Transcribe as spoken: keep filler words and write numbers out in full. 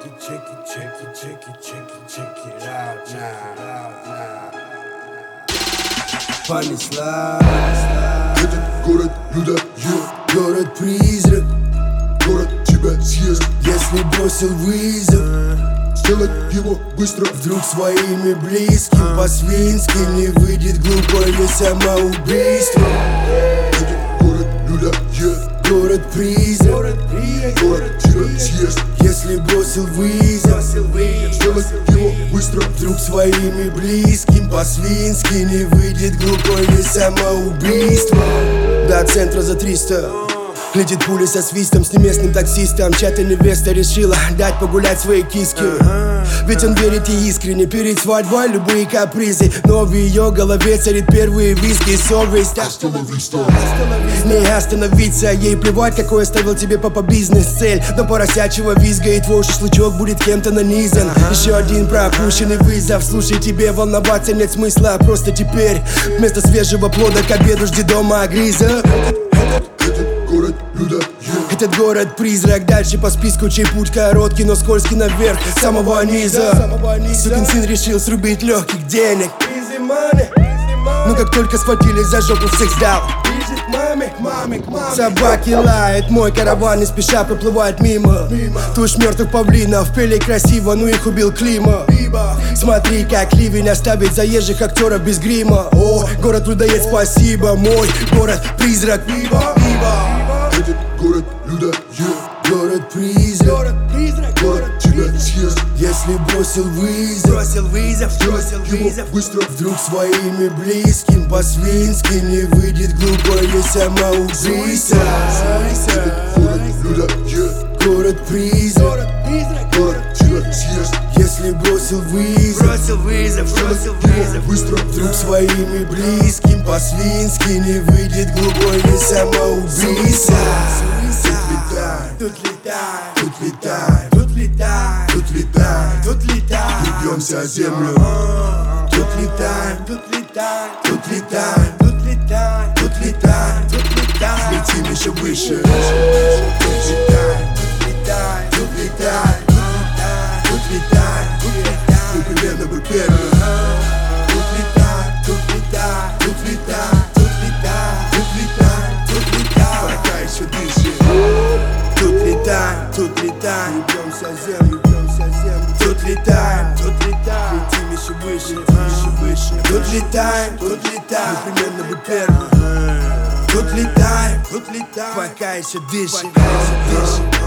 it, check it, check it, check it, check it, check it out now. Понеслась. Этот город людоед, город-призрак. Город тебя съест, если бросил вызов. сделать его быстро. Вдруг своими близким по-свински не выйдет глупое самоубийство. Этот город людоед, город-призрак. город тебя съест, если бросил вызов. сделать его быстро. Вдруг своими близким по-свински не выйдет глупое самоубийство. До центра за триста летит пуля со свистом, с неместным таксистом. Чья-то невеста решила дать погулять своей киске. Ведь он верит ей искренне, перед свадьбой любые капризы. Но в ее голове царит первые виски. Совесть не остановиться, ей плевать, какой оставил тебе папа бизнес-цель. Но поросячьего визга и твой шашлычок будет кем-то нанизан. Еще один пропущенный вызов, слушай, тебе волноваться нет смысла. Просто теперь вместо свежего плода к обеду жди дома гриза. Этот город людоед, этот город-призрак, дальше по списку, чей путь короткий, но скользкий наверх, с самого низа. Сукин сын решил срубить легких денег. Но как только схватили за жопу, всех сдал. Собаки лают, мой караван не спеша проплывает мимо. Тушь мертвых павлинов, пели красиво, но их убил климат. Смотри, как ливень оставит заезжих актеров без грима. О, город-людоед, спасибо, мой город-призрак. этот город людоед, город-призрак. город тебя съест, если бросил вызов. Бросил вызов, бросил его вызов. быстро. Вдруг своими близким по-свински не выйдет глупое самоубийство. Этот город людоед, город-призрак. город тебя съест, если бросил вызов. Бросил вызов, бросил вызов. быстро. Вдруг своими близким по-свински не выйдет глупое самоубийство. Тут летаем, Тут летаем, тут летаем, тут летаем, тут летаем, Бьемся о землю, тут летаем, тут летаем, тут летаем, тут летаем, тут летаем, тут летаем, летим еще выше. тут летаем, Тут летаем, тут летаем, тут летаем, непременно быть первым. тут летаем, тут летаем, тут летаем, тут летаем, тут летаем, тут летаем, Пока еще дышим, тут летаем, тут летаем, бьемся о землю, бьемся о землю. Тут летаем, тут летаем, летим еще выше, еще выше. Тут летаем, тут летаем, непременно быть первым. Тут летаем, тут летаем, пока еще дышим, пока еще дышим.